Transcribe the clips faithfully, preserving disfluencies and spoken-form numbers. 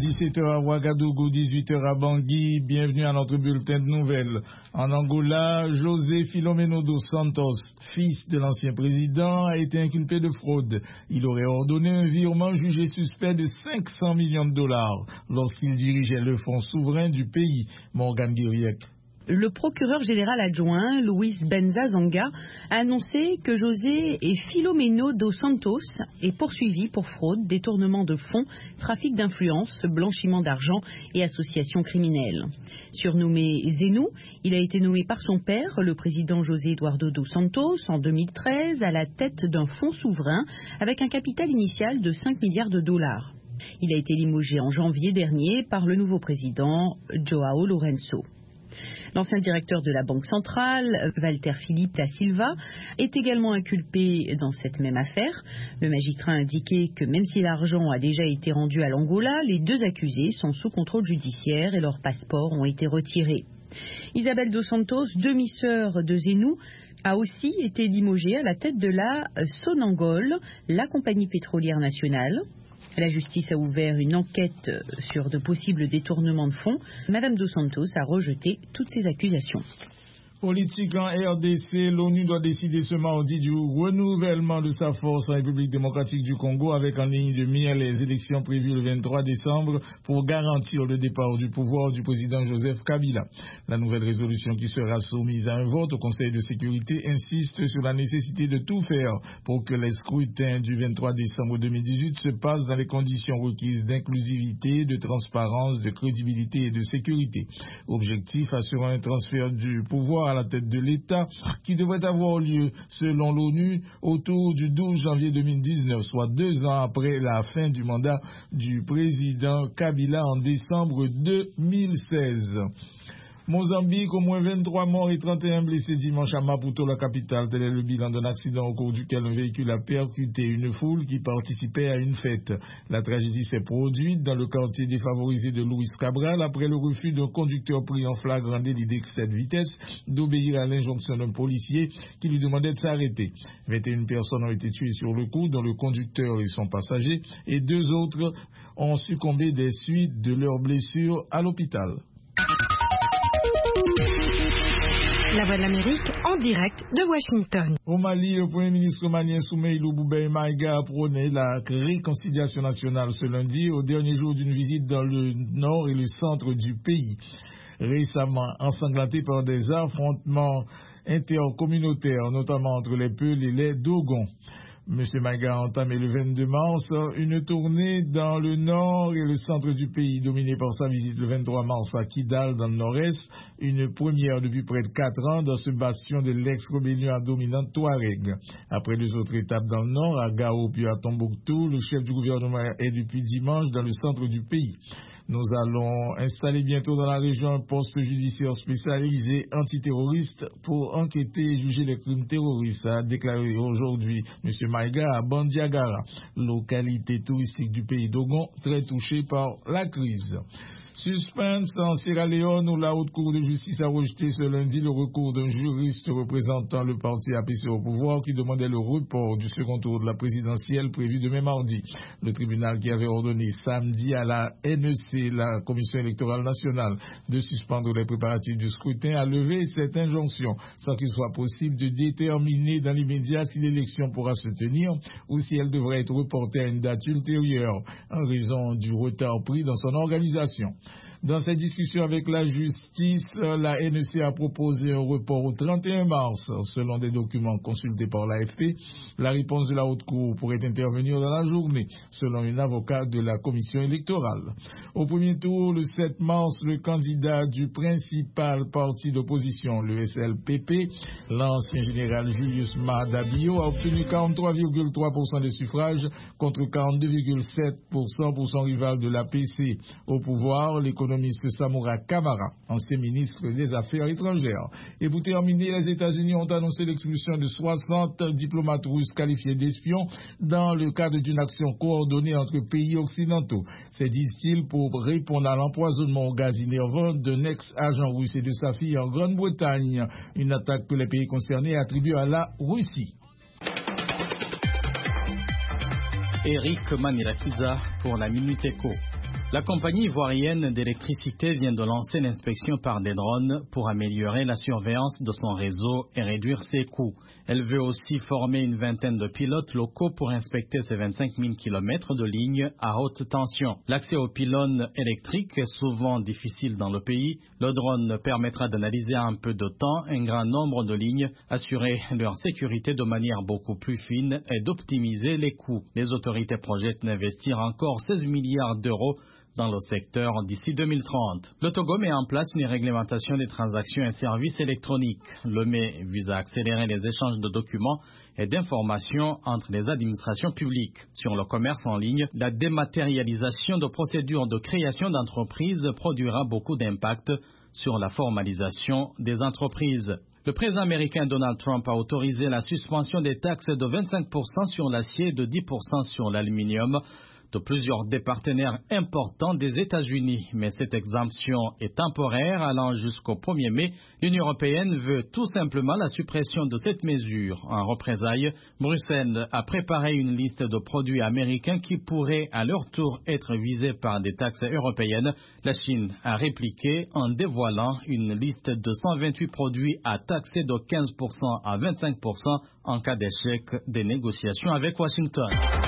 dix-sept heures à Ouagadougou, dix-huit heures à Bangui. Bienvenue à notre bulletin de nouvelles. En Angola, José Filomeno dos Santos, fils de l'ancien président, a été inculpé de fraude. Il aurait ordonné un virement jugé suspect de cinq cents millions de dollars lorsqu'il dirigeait le fonds souverain du pays. Morgan Guiriec. Le procureur général adjoint, Luis Benza Zanga, a annoncé que José et Filomeno dos Santos est poursuivi pour fraude, détournement de fonds, trafic d'influence, blanchiment d'argent et association criminelle. Surnommé Zenou, il a été nommé par son père, le président José Eduardo dos Santos, en deux mille treize, à la tête d'un fonds souverain avec un capital initial de cinq milliards de dollars. Il a été limogé en janvier dernier par le nouveau président, João Lourenço. L'ancien directeur de la Banque centrale, Walter Filipe da Silva, est également inculpé dans cette même affaire. Le magistrat a indiqué que même si l'argent a déjà été rendu à l'Angola, les deux accusés sont sous contrôle judiciaire et leurs passeports ont été retirés. Isabel dos Santos, demi-sœur de Zenou, a aussi été limogée à la tête de la Sonangol, la compagnie pétrolière nationale. La justice a ouvert une enquête sur de possibles détournements de fonds. Madame dos Santos a rejeté toutes ces accusations. Politique en R D C, l'ONU doit décider ce mardi du renouvellement de sa force en République démocratique du Congo avec en ligne de mire les élections prévues le vingt-trois décembre pour garantir le départ du pouvoir du président Joseph Kabila. La nouvelle résolution qui sera soumise à un vote au Conseil de sécurité insiste sur la nécessité de tout faire pour que les scrutins du vingt-trois décembre deux mille dix-huit se passent dans les conditions requises d'inclusivité, de transparence, de crédibilité et de sécurité. Objectif, assurant un transfert du pouvoir à la tête de l'État qui devrait avoir lieu, selon l'ONU, autour du douze janvier deux mille dix-neuf, soit deux ans après la fin du mandat du président Kabila en décembre deux mille seize. Mozambique, au moins vingt-trois morts et trente et un blessés dimanche à Maputo, la capitale. Tel est le bilan d'un accident au cours duquel un véhicule a percuté une foule qui participait à une fête. La tragédie s'est produite dans le quartier défavorisé de Luis Cabral après le refus d'un conducteur pris en flagrant délit d'excès de vitesse d'obéir à l'injonction d'un policier qui lui demandait de s'arrêter. vingt et une personnes ont été tuées sur le coup, dont le conducteur et son passager, et deux autres ont succombé des suites de leurs blessures à l'hôpital. La Voix de l'Amérique en direct de Washington. Au Mali, le Premier ministre malien Soumeilou Boubèye Maïga a prôné la réconciliation nationale ce lundi, au dernier jour d'une visite dans le nord et le centre du pays. Récemment ensanglanté par des affrontements intercommunautaires, notamment entre les Peuls et les Dogons. M. Maïga a entamé le vingt-deux mars une tournée dans le nord et le centre du pays, dominée par sa visite le vingt-trois mars à Kidal dans le nord-est, une première depuis près de quatre ans dans ce bastion de l'ex-rébellion à dominante Touareg. Après deux autres étapes dans le nord, à Gao puis à Tombouctou, le chef du gouvernement est depuis dimanche dans le centre du pays. Nous allons installer bientôt dans la région un poste judiciaire spécialisé antiterroriste pour enquêter et juger les crimes terroristes, a déclaré aujourd'hui M. Maïga à Bandiagara, localité touristique du pays d'Ogon, très touchée par la crise. Suspense en Sierra Leone où la haute cour de justice a rejeté ce lundi le recours d'un juriste représentant le parti A P C au pouvoir qui demandait le report du second tour de la présidentielle prévu demain mardi. Le tribunal qui avait ordonné samedi à la N E C, la Commission électorale nationale, de suspendre les préparatifs du scrutin a levé cette injonction sans qu'il soit possible de déterminer dans l'immédiat si l'élection pourra se tenir ou si elle devrait être reportée à une date ultérieure en raison du retard pris dans son organisation. Dans cette discussion avec la justice, la N E C a proposé un report au trente et un mars. Selon des documents consultés par l'A F P, la réponse de la haute cour pourrait intervenir dans la journée, selon une avocate de la commission électorale. Au premier tour, le sept mars, le candidat du principal parti d'opposition, le S L P P, l'ancien général Julius Maada Bio, a obtenu quarante-trois virgule trois pour cent des suffrages contre quarante-deux virgule sept pour cent pour son rival de l'A P C. Au pouvoir, l'économiste Samoura Kamara, ancien ministre des Affaires étrangères. Et pour terminer, les États-Unis ont annoncé l'expulsion de soixante diplomates russes qualifiés d'espions dans le cadre d'une action coordonnée entre pays occidentaux. C'est, disent-ils, pour répondre à l'empoisonnement au gaz innervant d'un ex-agent russe et de sa fille en Grande-Bretagne. Une attaque que les pays concernés attribuent à la Russie. Eric Manirakiza pour la Minute Éco. La compagnie ivoirienne d'électricité vient de lancer l'inspection par des drones pour améliorer la surveillance de son réseau et réduire ses coûts. Elle veut aussi former une vingtaine de pilotes locaux pour inspecter ses vingt-cinq mille kilomètres de lignes à haute tension. L'accès aux pylônes électriques est souvent difficile dans le pays. Le drone permettra d'analyser en peu de temps un grand nombre de lignes, assurer leur sécurité de manière beaucoup plus fine et d'optimiser les coûts. Les autorités projettent d'investir encore seize milliards d'euros dans le secteur d'ici deux mille trente. Le Togo met en place une réglementation des transactions et services électroniques. Le M E vise à accélérer les échanges de documents et d'informations entre les administrations publiques. Sur le commerce en ligne, la dématérialisation de procédures de création d'entreprises produira beaucoup d'impact sur la formalisation des entreprises. Le président américain Donald Trump a autorisé la suspension des taxes de vingt-cinq pour cent sur l'acier et de dix pour cent sur l'aluminium de plusieurs des partenaires importants des États-Unis. Mais cette exemption est temporaire, allant jusqu'au premier mai. L'Union européenne veut tout simplement la suppression de cette mesure. En représailles, Bruxelles a préparé une liste de produits américains qui pourraient à leur tour être visés par des taxes européennes. La Chine a répliqué en dévoilant une liste de cent vingt-huit produits à taxer de quinze pour cent à vingt-cinq pour cent en cas d'échec des négociations avec Washington.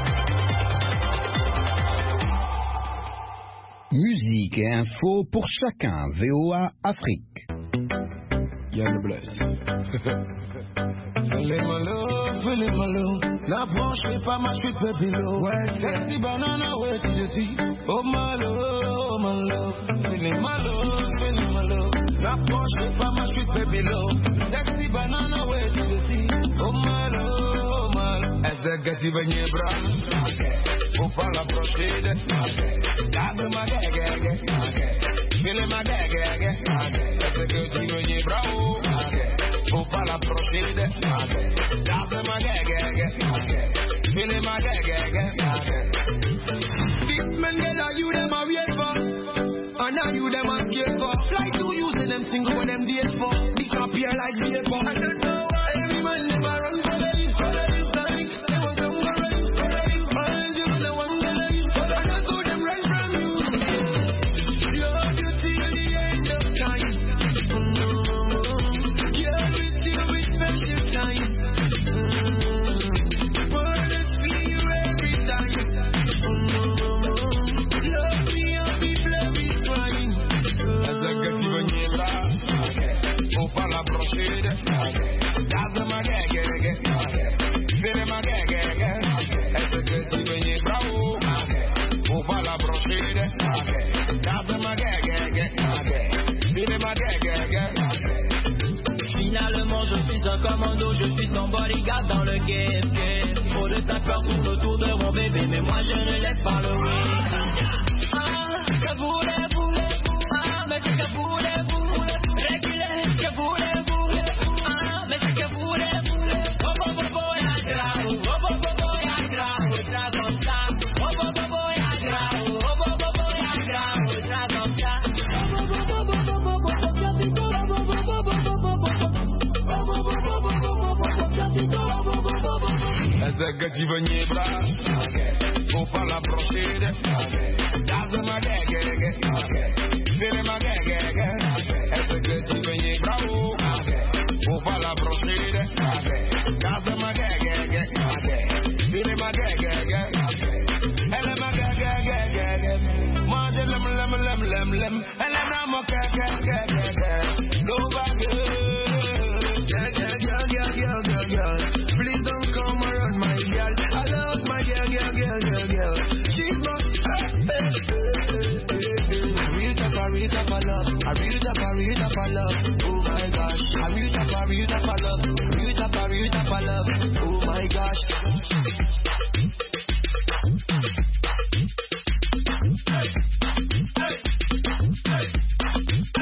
Musique et info pour chacun. V O A Afrique. Yann Bless. Feeling my love, feeling my love. La branche n'est pas ma chute, baby love. Ouais, sexy banana, where did you see? Oh my love, oh my love. Feeling my love, feeling my love. La branche n'est pas ma chute, baby love. Sexy banana, where did you see? Oh my love, oh my love. Essa gati venye bra. Faut pas l'approcher de. Garde ma gaga, feeling my gaga. Essa gati venye bra. Faut pas l'approcher de. Garde ma gaga, feeling my gaga. Big men get a you them a wait for, and now you them a scared for. Fly to using them single when them date for. Disappear like vapor. I don't know why every man never run for the leaf, for the leaf, for the leaf. They want to run for the leaf, all just the one for the leaf. And I saw them run from you. Love you till the end of time. Yeah, with you with special time. Borders for you every time. Love me and people every time. As I get you when you're back, faut pas l'approcher de. Garde ma gaga, fais ma gaga. As I get you when you're back, faut pas l'approcher de. Garde ma gaga, fais ma gaga. Finalement je suis un commando, je suis son bodyguard dans le game. Trop de sapeurs tournent autour de mon bébé, mais moi je ne laisse pas le win. Ah, que voulez-vous? Ah, mais que voulez-vous? Réguler, que voulez-vous? Ah, mais que voulez-vous? Oh, oh, oh, oh, ya grave, oh, oh, oh, oh, ya grave, ça comme ça. Oh, oh, oh, oh, ya grave, oh, oh, oh, oh, ya grave, ça comme ça. Oh, oh, oh, oh, oh, oh, oh, As I get you when you're back, faut pas l'approcher de. Garde ma gaga, fais ma gaga. As I get you when you're back, faut pas l'approcher de. Garde ma gaga, fais ma gaga. Elle est ma gaga, moi je l'aime, l'aime, l'aime, l'aime, l'aime. Elle est dans mon gaga, nobody. Please don't come around my girl. I love my girl, girl, girl, girl, girl. She's my real top, a real top of love. A real top, a real top of love. Oh my gosh. A real top, a real top of love. Real top, a real top of love. Oh my gosh. Hey, hey, hey.